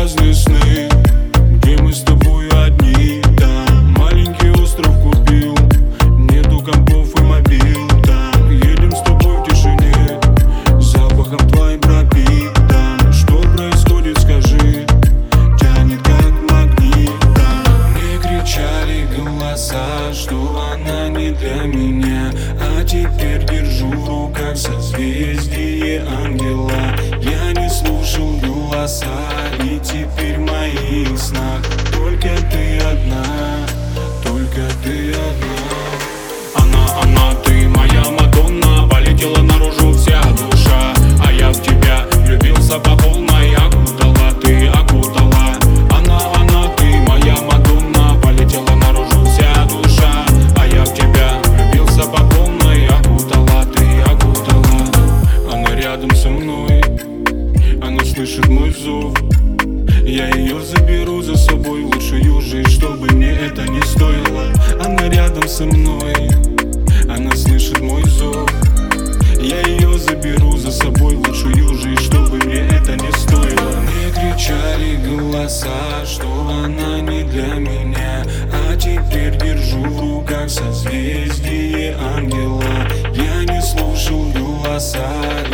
грязные сны, где мы с тобой одни. Там маленький остров купил, нету компов и мобил. Там едем с тобой в тишине, запахом твоим пропитан. Что происходит, скажи, тянет как магнитом. Мне кричали голоса, что она не для меня, а теперь держу в руках созвездие ангела. Я не слушал голоса, и теперь в моих снах только ты одна, только ты одна. Она, ты моя Мадонна, полетела наружу вся душа, а я в тебя влюбился по полной. Окутала, ты окутала. Она, ты моя Мадонна, полетела наружу вся душа, а я в тебя влюбился по полной. Окутала, ты окутала. Она рядом со мной, она слышит мой зов. Я ее заберу за собой в лучшую жизнь, чтобы мне это не стоило. Она рядом со мной, она слышит мой зов. Я ее заберу за собой в лучшую жизнь, чтобы мне это не стоило. Мне кричали голоса, что она не для меня, а теперь держу в руках созвездие ангела. Я не слушал голоса,